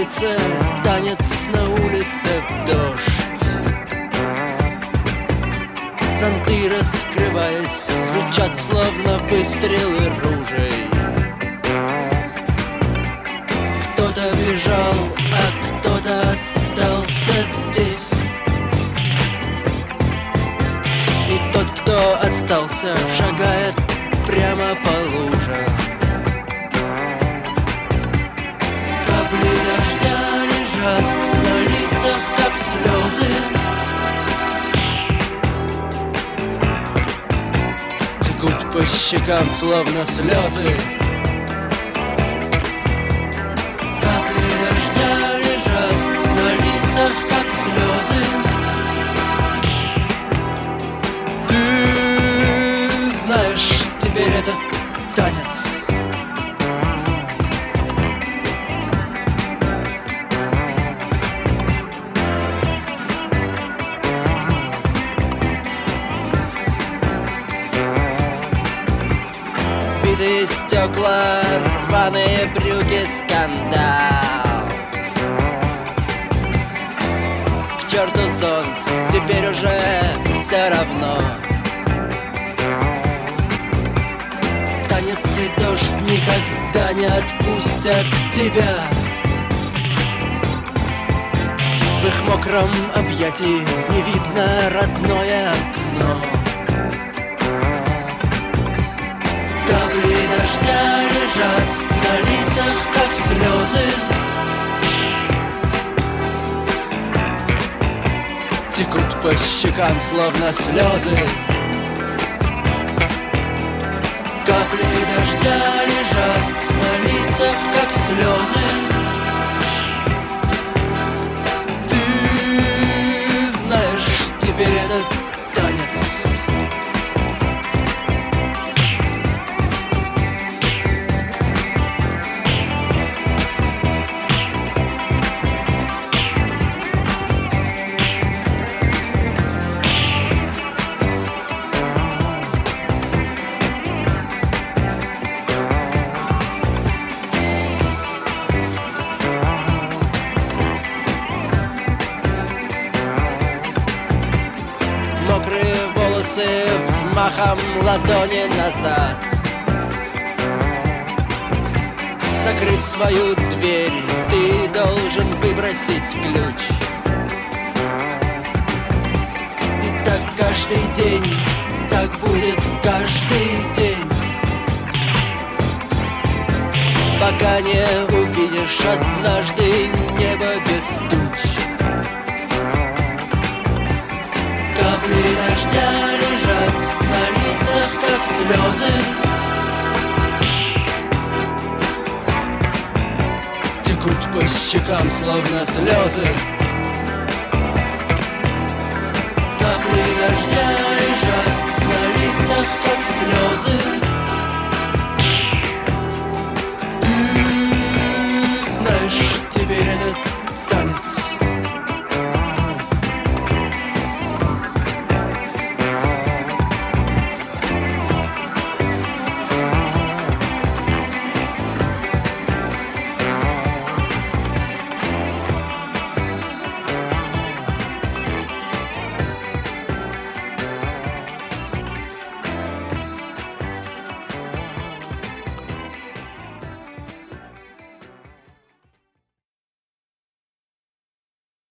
улице, танец на улице в дождь. Зонты, раскрываясь, звучат словно выстрелы ружей. Кто-то бежал, а кто-то остался здесь. И тот, кто остался, шагает прямо по лужам. Капли дождя лежат на лицах, как слезы. Текут по щекам, словно слезы. Капли дождя лежат на лицах, как слезы. Ты знаешь, теперь этот танец. Битые стекла, рваные брюки, скандал. К черту зонт, теперь уже все равно. Танец и дождь никогда не отпустят тебя. В их мокром объятии не видно родное окно. Капли дождя лежат на лицах, как слезы. Текут по щекам, словно слезы. Капли дождя лежат на лицах, как слезы. Ты знаешь, теперь этот танец. Мокрые волосы взмахом ладони назад. Закрыв свою дверь, ты должен выбросить ключ. И так каждый день, так будет каждый день, пока не увидишь однажды небо без туч. Капли дождя лежат на лицах, как слезы. Текут по щекам, словно слезы. Капли дождя лежат на лицах, как слезы.